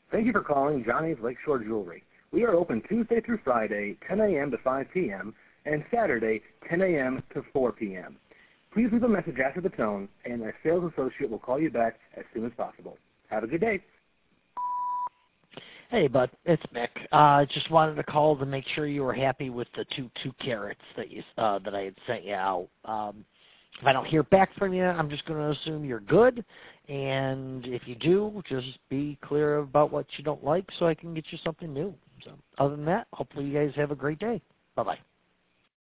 Thank you for calling Johnny's Lakeshore Jewelry. We are open Tuesday through Friday, 10 a.m. to 5 p.m., and Saturday, 10 a.m. to 4 p.m. Please leave a message after the tone, and a sales associate will call you back as soon as possible. Have a good day. Hey, bud, it's Mick. Just wanted to call to make sure you were happy with the two carats that I had sent you out. If I don't hear back from you, I'm just going to assume you're good. And if you do, just be clear about what you don't like so I can get you something new. So other than that, hopefully you guys have a great day. Bye-bye.